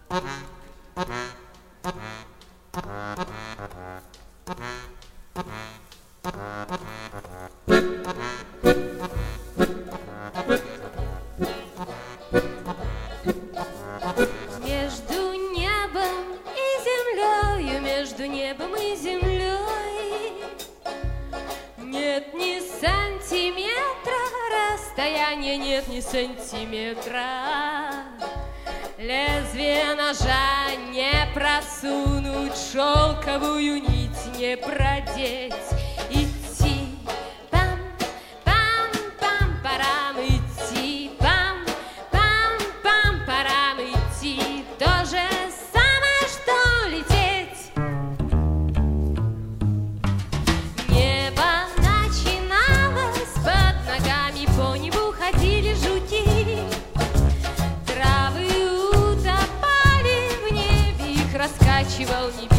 Между небом и землей нет ни сантиметра расстояния, нет ни сантиметра. Лезвие ножа не просунуть, шелковую нить не продеть. Идти пам-пам-пам-парам, идти пам-пам-пам-парам, идти то же самое, что лететь. Небо начиналось под ногами, по небу ходили жуки. Раскачивал небес.